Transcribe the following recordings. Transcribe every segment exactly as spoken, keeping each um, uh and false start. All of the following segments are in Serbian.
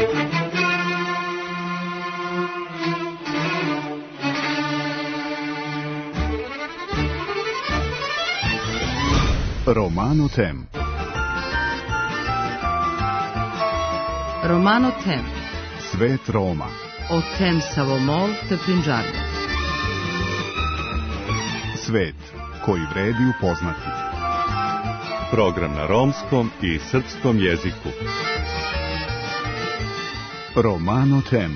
Romano Tem. Romano Tem. Svet Roma. O tem Savomol te Punjabi. Svet koji vredi upoznati. Program na romskom i srpskom jeziku. Romano Tem.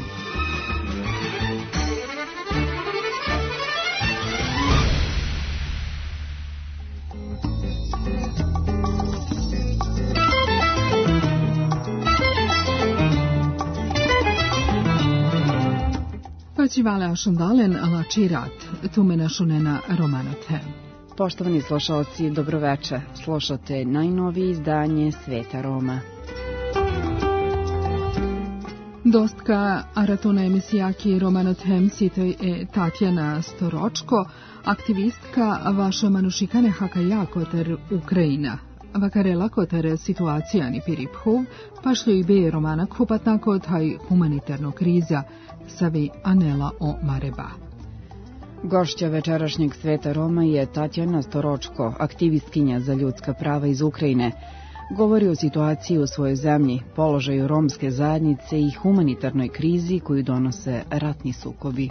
Festivala Šandalen Lačirat, tumena šunena Romano Tem. Poštovani slušalci, dobroveče. Slušate najnovije izdanje Sveta Roma. Dostka aratona emisijaki Romano Tem sitoj je Tatjana Storočko, aktivistka vaša manušikane hakaja koter Ukrajina. Vakarela koter situacijani piriphuv, pašljoj be romana kupatna kotaj humanitarno kriza, savi Anela o Mareba. Gošća večerašnjeg Sveta Roma je Tatjana Storočko, aktivistkinja za ljudska prava iz Ukrajine. Govori o situaciji u svojoj zemlji, položaju romske zajednice i humanitarnoj krizi koju donose ratni sukobi.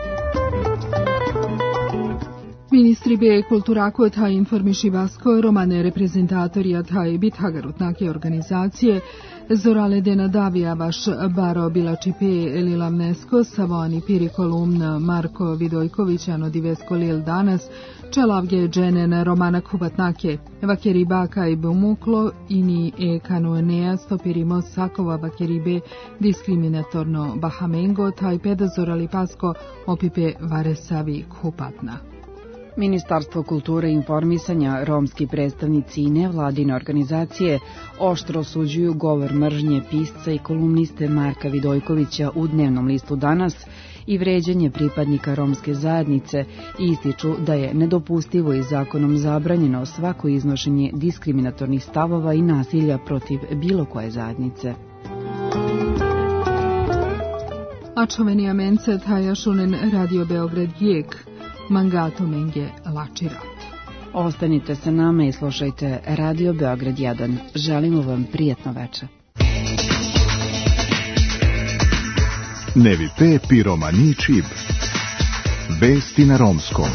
Ministri be kulturako taj informišivasko romane reprezentatorija taj bithagarutnake organizacije Zorale dena davija vaš baro bilačipe lilamnesko savani piri kolumna Marko Vidojković ano divesko lil danas čelavge dženen romana kubatnake vakeriba i bumuklo ini e kanoenea stopirimo sakova vakeribe diskriminatorno bahamengo taj pedazorali pasko opipe varesavi kupatna. Ministarstvo kulture i informisanja, romski predstavnici i nevladine organizacije oštro osuđuju govor mržnje pisca i kolumniste Marka Vidojkovića u dnevnom listu Danas i vređanje pripadnika romske zajednice i ističu da je nedopustivo i zakonom zabranjeno svako iznošenje diskriminatornih stavova i nasilja protiv bilo koje zajednice. Ačoveni amence taja šunen Radio Beograd Jek, Mangato Menge Lačirat. Ostanite sa nama i slušajte Radio Beograd jedan. Želimo vam prijatno večer. Nevite piromani čib. Vesti na romskom.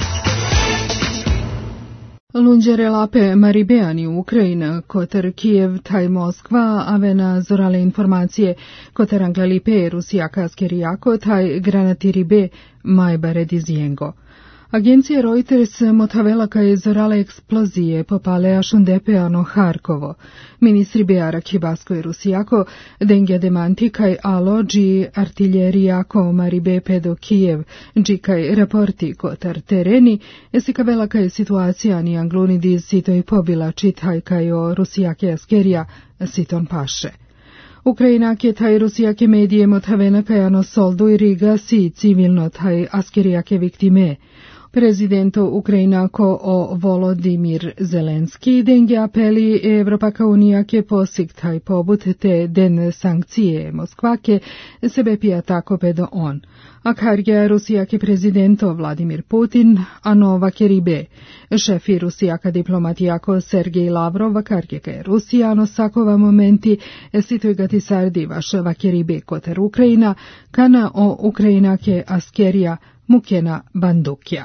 Lunđere lape Maribeani Ukrajina, koter Kijev, taj Moskva, avena zorale informacije, koter Anglalipe, Rusija Kaskerijako, taj Granatiribe, Majbare Dizijengo. Agencija Reuters motavela ka je zorale eksplozije popale ašundepeano Harkovo. Ministri Beara Kibasko i Rusijako dengja demanti kaj alo dži artiljerijako Maribe pedo Kijev, dži kaj raporti kotar tereni, esikavela kaj situacija ni anglunidi sito i pobila čitaj kaj o Rusijake askerija siton paše. Ukrajinake taj Rusijake medije motavena kaj ano soldu i riga si civilno taj askerijake viktime. Prezidento Ukrajinako o Volodimir Zelenski dengje apeli Evropaka unija ke posig taj pobut te den sankcije Moskvake sebe pija tako pedo on. A karge Rusijake prezidento Vladimir Putin, ano vakeribe. Šefi Rusijaka diplomatijako Sergej Lavrov vakarge ke Rusija ano sakova momenti sitoj gati sardi vaš vakeribe koter Ukrajina, kana o Ukrajinake askerija Mukena Bandukja.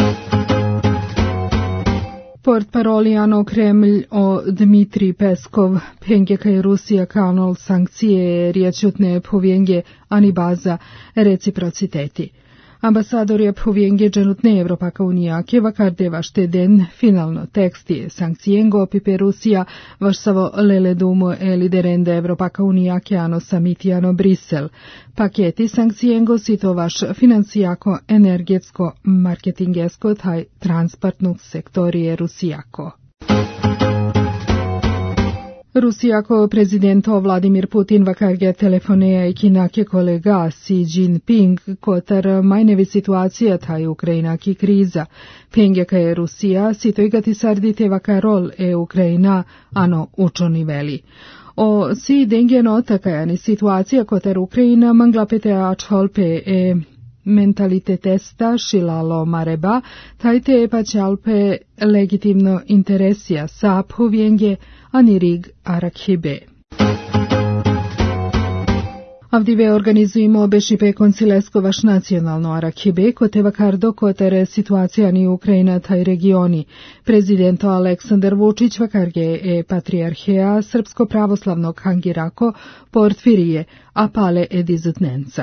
Port paroliano Kremlj o Dmitrij Peskov, penge kaj Rusija kanal sankcije riječutne povjenge ani baza reciprociteti. Ambasador je povjenge dženutne Evropaka unijake vakarde vaš te den finalno teksti sankcijengo pipe Rusija vaš savo lele dumo e liderende Evropaka unijake ano samitijano Brisel. Paketi sankcijengo sito vaš financijako, energetsko, marketingesko taj transportnog sektorije Rusijako. Rusijako prezidento Vladimir Putin vakarge telefoneja i kinake kolega Xi Jinping kotar majnevi situacija taj Ukrajinaki kriza. Pengeka je Rusija sito igati sardite vakarol e Ukrajina ano učoni veli. O si dengen otakajani situacija koter Ukraina manglapete acholpe e mentalitetesta šilalo mareba, tajte pačalpe legitimno interesija saphu vjenge anirig arakhibe. Avdive organizujemo bešipe koncileskovaš nacionalno arakhibe, kote vakardo kotere situacija ni Ukrajina taj regioni. Prezidento Aleksandar Vučić vakarge e patrijarheja srpsko-pravoslavnog hangirako portfirije, a pale edizutnenca.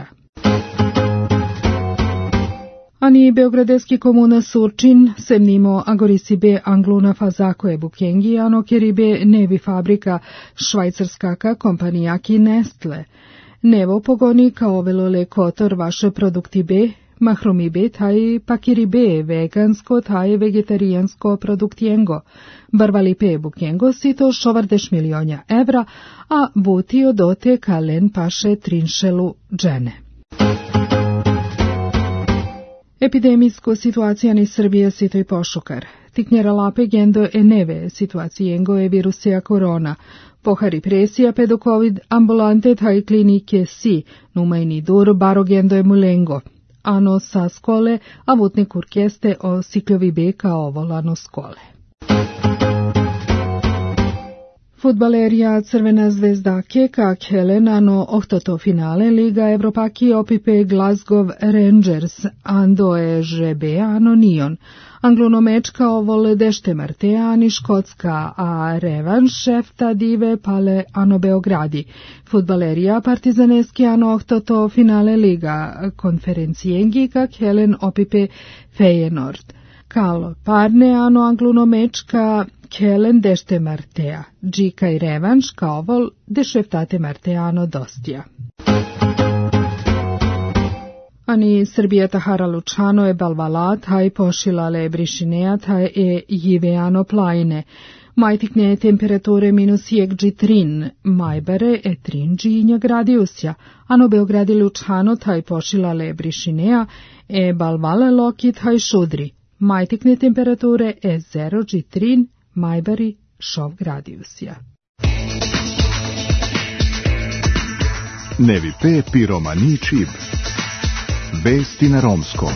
Ani beogradeski komuna Surčin semnimo agorisibe angluna fazako e bukengi, ano keribe nevi fabrika švajcarskaka kompanijaki Nestle. Nevo pogoni kao velole kotor vaše produktibe, mahromibe taj pakiribe vegansko taj vegetarijansko produktjengo. Barvalipe bukengo si to šovardeš milionja evra, a buti odote kalen paše trinšelu džene. Epidemijsko situacija ni Srbije sito i pošukar. Tiknjera lape gendo e neve situacijengo e virusija korona. Pohari presija pedo covid ambulante taj klinike si, numajni dur baro gendo e mulengo. Ano sa skole, a vutne kurkeste o sikljovi beka ovolano skole. Futbalerija Crvena zvezdake kak Helenano ohtoto finale Liga Evropaki opipe Glasgow Rangers ando e žebe ano nion. Angluno mečka ovole dešte marte ani Škotska, a revanš šefta dive pale ano Beogradi. Futbalerija Partizaneski ano ohtoto finale Liga konferencijengi kak Helen opipe Feyenoord. Kalo parne ano angluno mečka Kelen dešte martea, džika i revanš kao vol dešeftate marteano dostija. Ani Srbija tahara Lučano e balvala, taj pošila le brišinea, taj e jiveano plajne. Majtikne temperature minus jek džitrin, majbare e trin džinja gradiusja, ano Beogradi Lučano taj pošila le brišinea, e balvala loki taj šudri. Majtikne temperature e zero džitrin, majbari šov gradiusja. Nevi pe piromani čib. Vesti na romskom.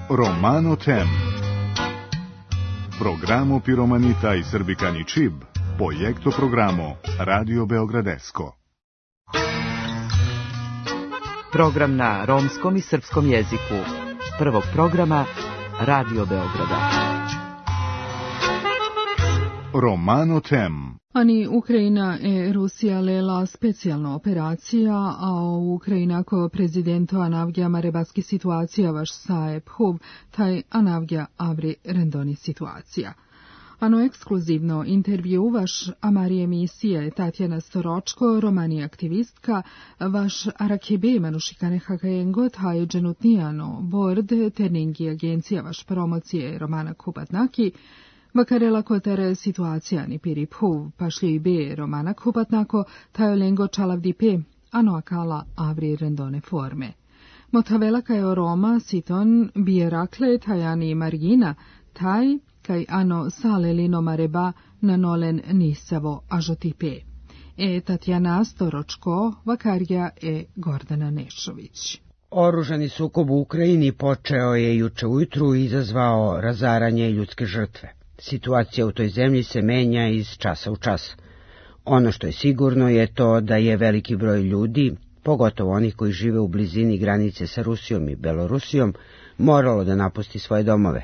Romano Tem. Programo Piromanita i Srbikani Čib, projekto programo Radio Beogradesko. Program na romskom i srpskom jeziku. Prvog programa Radio Beograda. Romano Tem. Ani Ukrajina e Rusija lela specijalna operacija, a u Ukrajina ko prezidento anavgja marebaski situacija vaš saje phuv, taj anavgja avri rendoni situacija. Ano ekskluzivno intervju vaš amari emisije Tatjana Storočko, romani aktivistka, vaš arakebe manušikane hakajengo taj dženutnijano bord terningi agencija vaš promocije romana Kupatnaki, Vakarela kotere situacija ni piri phuv, pašlji be romana Kupatnako, taj lengo čalavdi pe, ano akala avri rendone forme. Motavela kajo Roma siton bierakle tajani margina, taj kaj ano salelino mareba nanolen nisavo ažotipe. E Tatjana Storočko, Vakarja e Gordana Nešović. Oružani sukob u Ukrajini počeo je juče ujutru i izazvao razaranje i ljudske žrtve. Situacija u toj zemlji se menja iz časa u čas. Ono što je sigurno je to da je veliki broj ljudi, pogotovo onih koji žive u blizini granice sa Rusijom i Belorusijom, moralo da napusti svoje domove.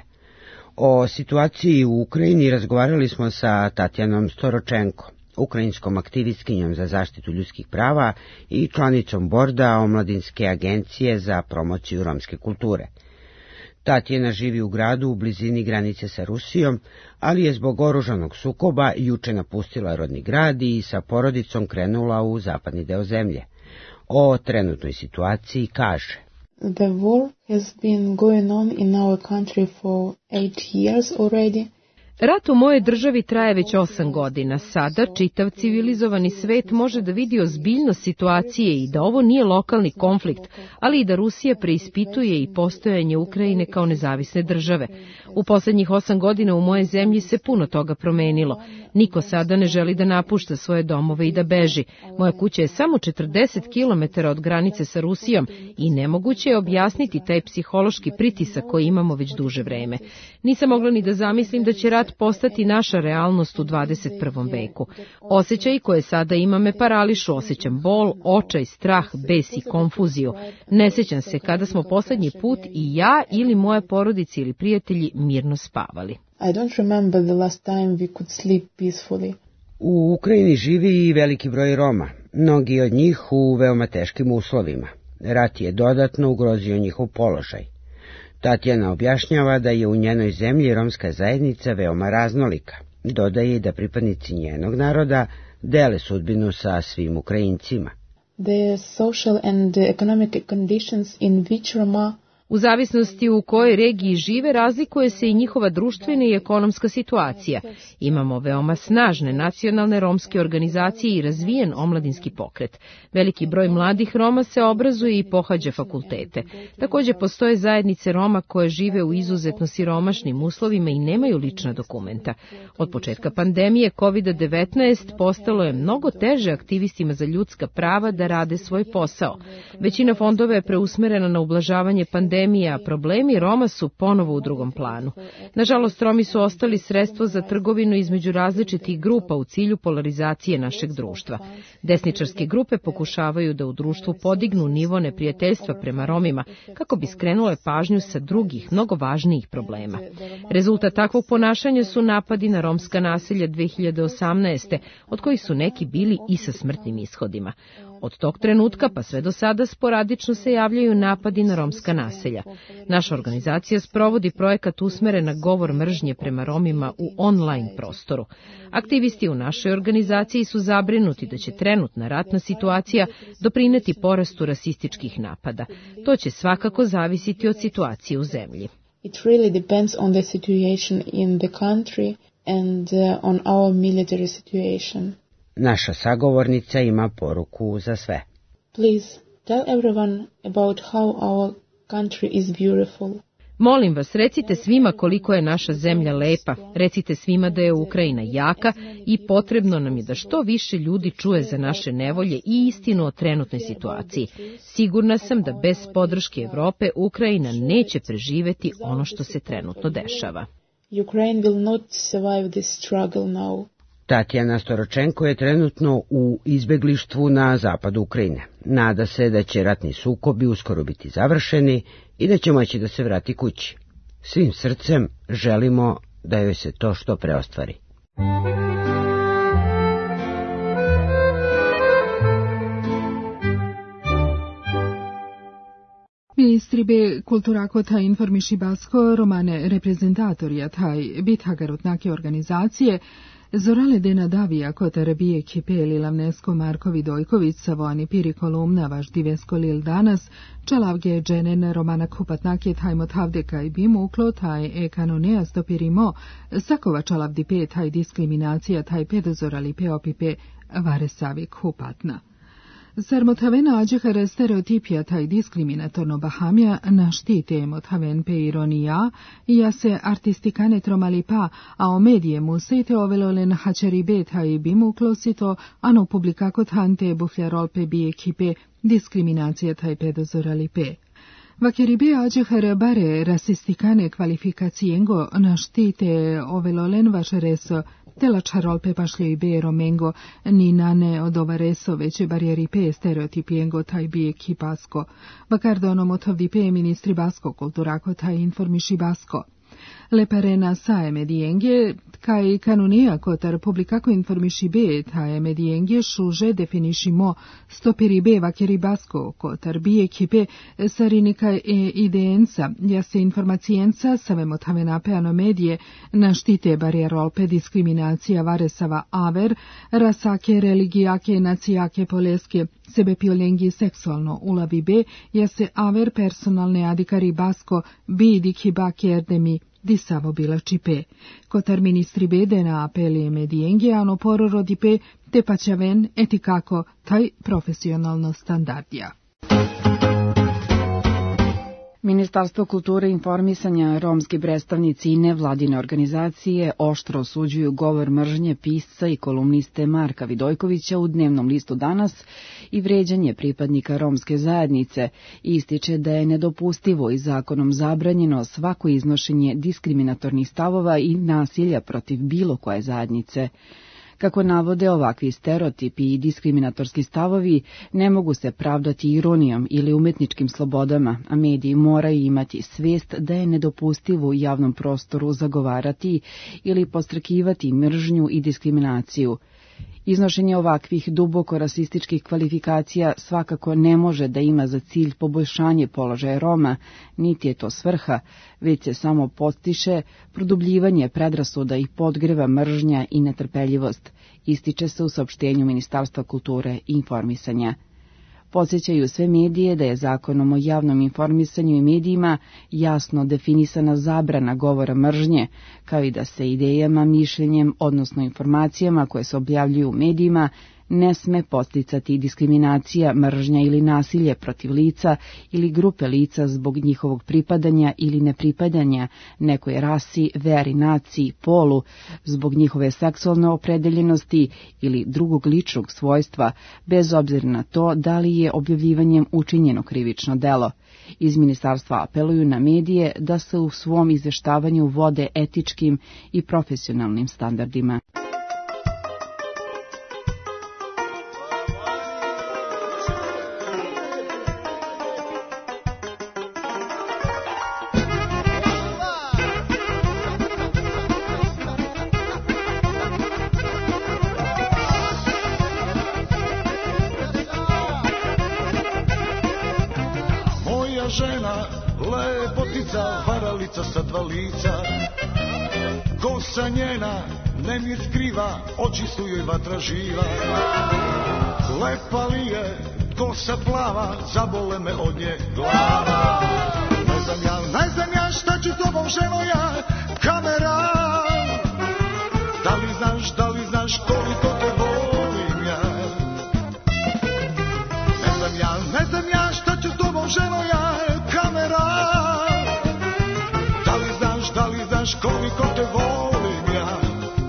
O situaciji u Ukrajini razgovarali smo sa Tatjanom Storočenko, ukrajinskom aktivistkinjom za zaštitu ljudskih prava i članicom borda Omladinske agencije za promociju romske kulture. Tatjana živi u gradu u blizini granice sa Rusijom, ali je zbog oružanog sukoba juče napustila rodni grad i sa porodicom krenula u zapadni deo zemlje. O trenutnoj situaciji kaže: The war has been going on in our country for eight years already. Rat u mojoj državi traje već osam godina. Sada čitav civilizovani svet može da vidi ozbiljnost situacije i da ovo nije lokalni konflikt, ali i da Rusija preispituje i postojanje Ukrajine kao nezavisne države. U poslednjih osam godina u moje zemlji se puno toga promenilo. Niko sada ne želi da napušta svoje domove i da beži. Moja kuća je samo četrdeset kilometara od granice sa Rusijom i nemoguće je objasniti taj psihološki pritisak koji imamo već duže vreme. Nisam mogla ni da zamislim da će rat postati naša realnost u dvadeset prvom veku. Osjećaji koje sada ima me parališu, osjećam bol, očaj, strah, bes i konfuziju. Ne sjećam se kada smo poslednji put i ja ili moje porodice ili prijatelji mirno spavali. I don't remember the last time we could sleep peacefully. U Ukrajini živi i veliki broj Roma, mnogi od njih u veoma teškim uslovima. Rat je dodatno ugrozio njihov položaj. Tatjana objašnjava da je u njenoj zemlji romska zajednica veoma raznolika. Dodaje da pripadnici njenog naroda dele sudbinu sa svim Ukrajincima. The social and economic conditions in which Roma U zavisnosti u kojoj regiji žive, razlikuje se i njihova društvena i ekonomska situacija. Imamo veoma snažne nacionalne romske organizacije i razvijen omladinski pokret. Veliki broj mladih Roma se obrazuje i pohađa fakultete. Također postoje zajednice Roma koje žive u izuzetno siromašnim uslovima i nemaju lična dokumenta. Od početka pandemije kovid devetnaest postalo je mnogo teže aktivistima za ljudska prava da rade svoj posao. Većina fondova je preusmerena na ublažavanje pandemije, a problemi Roma su ponovo u drugom planu. Nažalost, Romi su ostali sredstvo za trgovinu između različitih grupa u cilju polarizacije našeg društva. Desničarske grupe pokušavaju da u društvu podignu nivo neprijateljstva prema Romima, kako bi skrenule pažnju sa drugih, mnogo važnijih problema. Rezultat takvog ponašanja su napadi na romska naselja dve hiljade osamnaeste. od kojih su neki bili i sa smrtnim ishodima. Od tog trenutka pa sve do sada sporadično se javljaju napadi na romska naselja. Naša organizacija sprovodi projekat usmeren na govor mržnje prema Romima u online prostoru. Aktivisti u našoj organizaciji su zabrinuti da će trenutna ratna situacija doprineti porastu rasističkih napada. To će svakako zavisiti od situacije u zemlji. It really depends on the situation in the country and uh, on our military situation. Naša sagovornica ima poruku za sve. Please tell everyone about how our country is beautiful. Molim vas, recite svima koliko je naša zemlja lepa, recite svima da je Ukrajina jaka i potrebno nam je da što više ljudi čuje za naše nevolje i istinu o trenutnoj situaciji. Sigurna sam da bez podrške Evrope Ukrajina neće preživeti ono što se trenutno dešava. Ukraine will not survive this struggle now. Tatjana Storočenko je trenutno u izbeglištvu na zapadu Ukrajine. Nada se da će ratni sukobi uskoro biti završeni i da će moći da se vrati kući. Svim srcem želimo da joj se to što pre ostvari. Ministri be kulturako taj informiši basko romane reprezentatorija taj bitagarutnake organizacije Zorale dena davija kotar bije kipeli lavnesko Markovi Dojković savoni piri kolumna vaš divesko lil danas, čalavge dženen romana kupatnake tajmo tavdeka i bimuklo taj e kanonea stopirimo, sakova čalavdi pe taj diskriminacija taj pedozorali pe opipe varesavi kupatna. Sarmotaven ađehare stereotipija taj diskriminatorno bahamja na štite motaven pe ironija, ja se artistikane tromali pa, a o medije mu sejte ovelolen hačaribe taj bimuklosito, ano publikako tante bufljarol pe bi ekipe diskriminacija taj pedozorali pe. Vakeribe ađehare bare rasistikane kvalifikacijengo na štite ovelolen vašereso tela čarol pe pašljoj be romengo ni nane od ovareso veće barijeri pe stereotipijengo taj bi ekipasko. Bakardono motovdi pe ministri basko kulturako taj informiši basko. Leparena sae medijenge, kaj kanonija kotar publikako informiši be taje medijenge šuže definišimo stopiri be vakeri basko kotar bi ekipe sarinika e ideenca, ja se informacijenca savemo tavenape ano medije na štite barijerolpe diskriminacija varesava aver, rasake religijake nacijake poleske sebe piolengi seksualno ulavi be, ja se aver personalne adikari basko bi dikibake erdemi di samo bila čipe. Kotar ministri bede na apelije medijenge ano pororo di pe te paćaven etikako taj profesionalno standardija. Ministarstvo kulture i informisanja, romski predstavnici i nevladine organizacije oštro osuđuju govor mržnje pisca i kolumniste Marka Vidojkovića u dnevnom listu Danas i vređanje pripadnika romske zajednice i ističe da je nedopustivo i zakonom zabranjeno svako iznošenje diskriminatornih stavova i nasilja protiv bilo koje zajednice. Kako navode, ovakvi stereotipi i diskriminatorski stavovi ne mogu se pravdati ironijom ili umetničkim slobodama, a mediji moraju imati svest da je nedopustivo u javnom prostoru zagovarati ili podstrekivati mržnju i diskriminaciju. Iznošenje ovakvih duboko rasističkih kvalifikacija svakako ne može da ima za cilj poboljšanje položaja Roma, niti je to svrha, već se samo podstiče produbljivanje predrasuda i podgreva mržnja i netrpeljivost, ističe se u saopštenju Ministarstva kulture i informisanja. Podsjećaju sve medije da je zakonom o javnom informisanju i medijima jasno definisana zabrana govora mržnje, kao i da se idejama, mišljenjem, odnosno informacijama koje se objavljuju u medijima, ne sme podsticati diskriminacija, mržnja ili nasilje protiv lica ili grupe lica zbog njihovog pripadanja ili nepripadanja nekoj rasi, veri, naciji, polu, zbog njihove seksualne opredeljenosti ili drugog ličnog svojstva, bez obzira na to da li je objavljivanjem učinjeno krivično delo. Iz ministarstva apeluju na medije da se u svom izveštavanju vode etičkim i profesionalnim standardima. Sa dva lica, kosa njena ne mi skriva, oči su joj vatra živa. Lepa li je, kosa plava, zabole me od nje glava. Ne znam ja, ne znam ja šta ću tobom ženo ja, kamera. Da li znaš, da li znaš koliko te volim ja. Ne znam ja, ne znam ja šta ću tobom ženo ja, kamera. koliko te volim ja.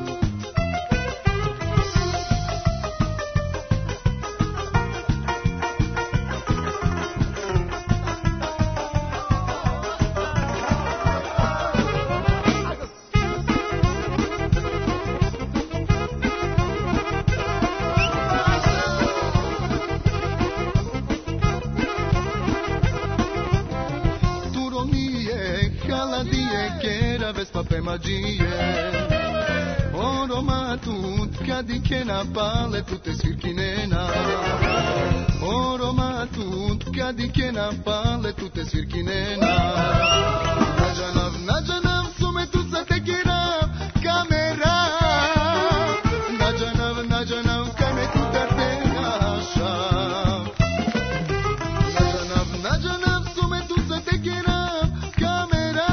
Oroma tutka di che na pale tutte svirkinena. Oroma tutka di che na pale tutte svirkinena. Najanav, najanav sume tu sa tekira kamera. Najanav, najanav kame tu tartena shav. Najanav, najanav sume tu sa tekira kamera.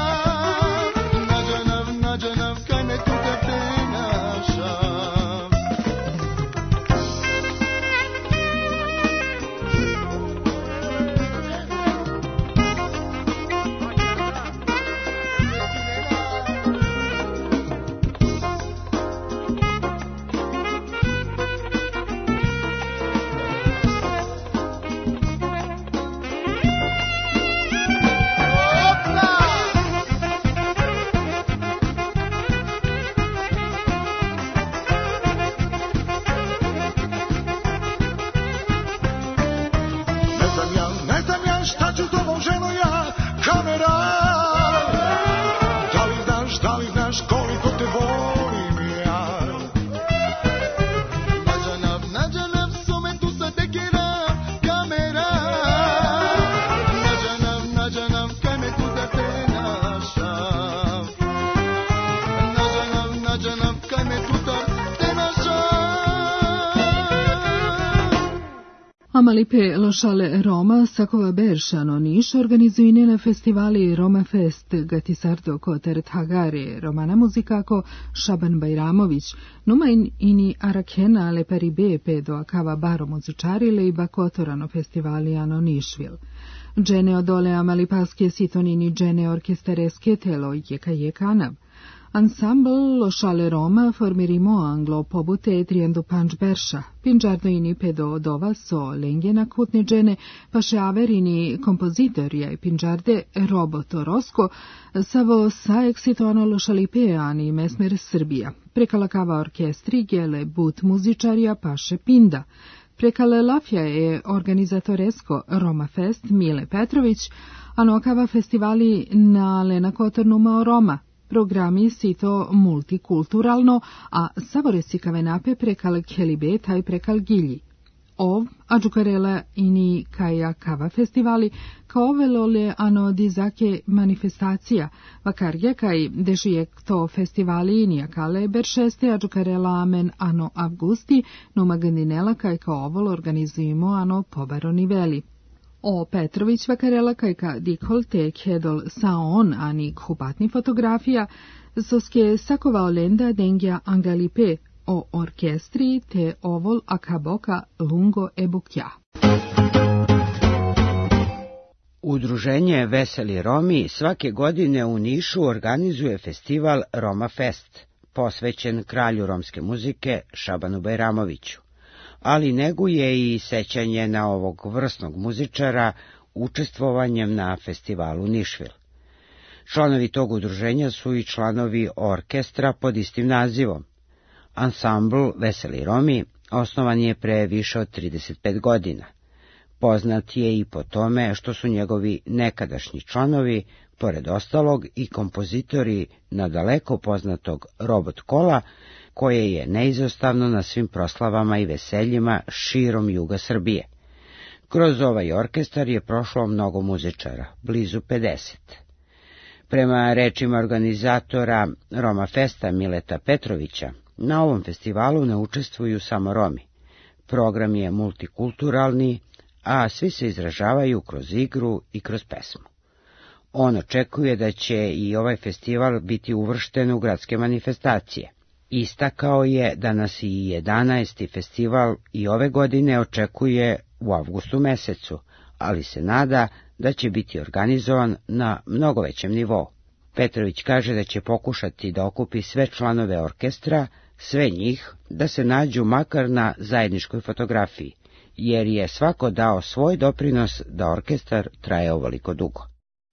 Amalipe Lošale Roma, Sakova Beršano Niš organizujine na festivali Roma Fest, Gatisardo Koteret Hagare, Romana muzikako Šaban Bajramović, Numain ini Arakena le Paribe pedo akava baro muzičarile i bakotorano festivali ano Nišvil. Džene odole Amalipaske sitonini džene orkestereske telo jeka jekanav. Ensemble Lošale Roma formirimo anglo pobute triendu panč berša. Pinđardo ini pedo odova so lengena kutne džene, paše averini kompozitorija i pinđarde Roboto Rosko, savo sa eksitoano Lošalipe ani mesmer Srbija. Prekalakava orkestri gele but muzičarija paše Pinda. Prekale Lafja je organizatoresko Roma Fest Mile Petrović, a nokava festivali na Lena Kotornuma Roma. Programi si to multikulturalno, a savoresi kavenape prekal Kelibe taj prekal Gilji. Ov, adžukarela ini kaja kava festivali, kao velole ano dizake manifestacija, vakarge kaj dešijek to festivali nijakale beršeste adžukarela amen ano avgusti, no magandinela kaj kao ovol organizujemo ano pobaroni veli. O Petrović vakarela kajka dikol te kjedol saon ani kupatni fotografija, soske sakova olenda dengja angalipe o orkestri te ovol akaboka lungo ebukja. Udruženje Veseli Romi svake godine u Nišu organizuje festival Roma Fest, posvećen kralju romske muzike Šabanu Bajramoviću, ali neguje i sećanje na ovog vrsnog muzičara učestvovanjem na festivalu Nišvil. Članovi tog udruženja su i članovi orkestra pod istim nazivom. Ansambl Veseli Romi osnovan je pre više od trideset pet godina. Poznat je i po tome što su njegovi nekadašnji članovi, pored ostalog, i kompozitori nadaleko poznatog Robot Kola, koje je neizostavno na svim proslavama i veseljima širom juga Srbije. Kroz ovaj orkestar je prošlo mnogo muzičara, blizu pedeset. Prema rečima organizatora Roma Festa Mileta Petrovića, na ovom festivalu ne učestvuju samo Romi. Program je multikulturalni, a svi se izražavaju kroz igru i kroz pesmu. On očekuje da će i ovaj festival biti uvršten u gradske manifestacije. Istakao je da nas i jedanaesti festival i ove godine očekuje u avgustu mesecu, ali se nada da će biti organizovan na mnogo većem nivou. Petrović kaže da će pokušati da okupi sve članove orkestra, sve njih, da se nađu makar na zajedničkoj fotografiji, jer je svako dao svoj doprinos da orkestar traje ovoliko dugo.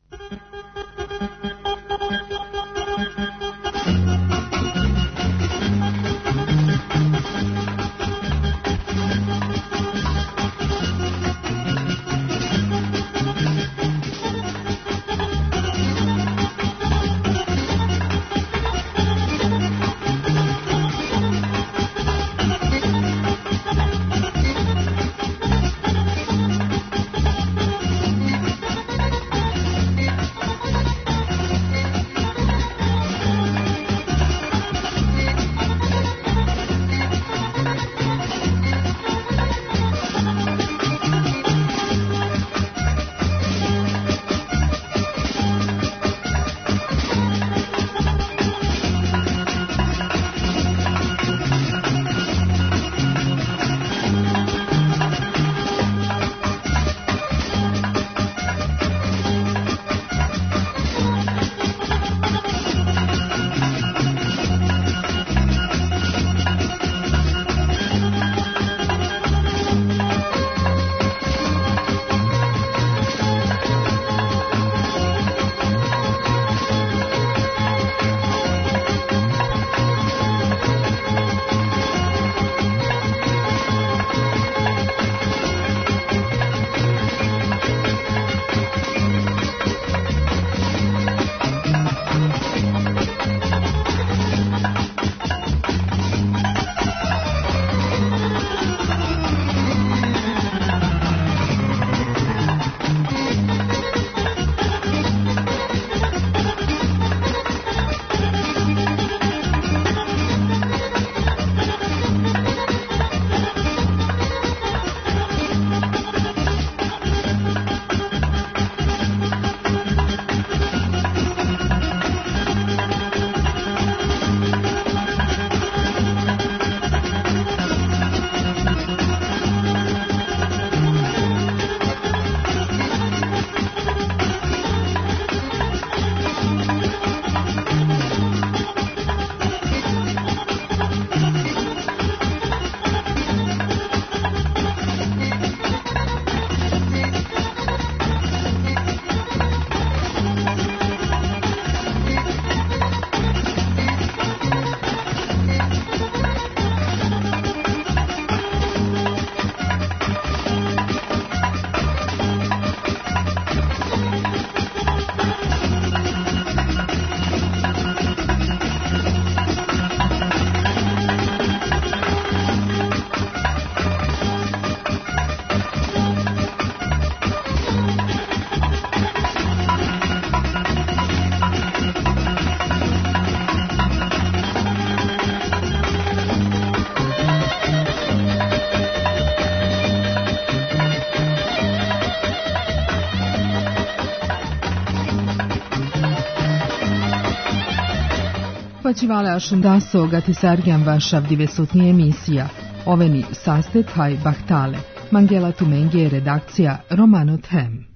Почивале Ашундасо гатисаргян вашав дивесотни емисија. Овени састет хај бахтале. Мангела Туменге редакција Романо Тем.